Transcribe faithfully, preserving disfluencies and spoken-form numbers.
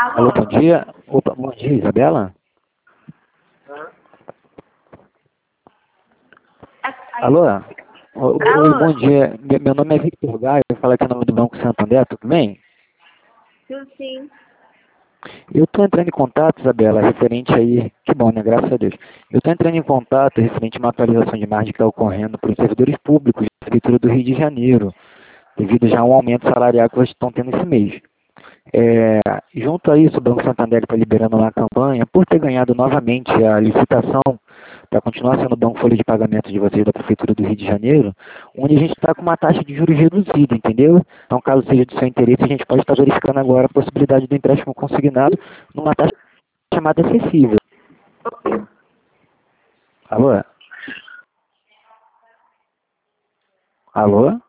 Alô, bom dia. Opa, bom dia, Isabela? Alô? Oi, oi, Alô? bom dia. Meu meu nome é Victor Gaio, eu falo aqui no nome do Banco Santander, tudo bem? Sim, sim. Eu estou entrando em contato, Isabela, referente aí, que bom, né, graças a Deus. Eu estou entrando em contato referente a uma atualização de margem que está ocorrendo para os servidores públicos da Prefeitura do Rio de Janeiro, devido já a um aumento salarial que vocês estão tendo esse mês. É, junto a isso, o Banco Santander está liberando uma campanha por ter ganhado novamente a licitação para continuar sendo o banco folha de pagamento de vocês da Prefeitura do Rio de Janeiro, onde a gente está com uma taxa de juros reduzida, entendeu? Então, caso seja do seu interesse, a gente pode estar verificando agora a possibilidade do empréstimo consignado numa taxa chamada acessível. Alô? Alô?